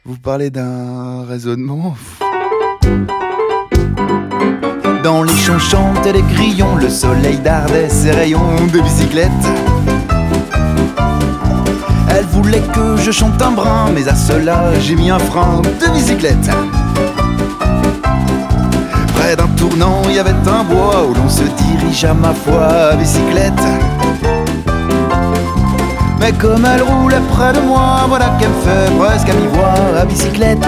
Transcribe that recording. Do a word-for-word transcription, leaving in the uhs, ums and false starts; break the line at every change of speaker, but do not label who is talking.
Vous parlez d'un raisonnement. Dans les champs chantaient les grillons, le soleil dardait ses rayons de bicyclette. Elle voulait que je chante un brin, mais à cela j'ai mis un frein de bicyclette. Près d'un tournant, il y avait un bois où l'on se dirige à ma foi à bicyclette. Mais comme elle roulait près de moi, voilà qu'elle me fait presque à mi-voix à bicyclette.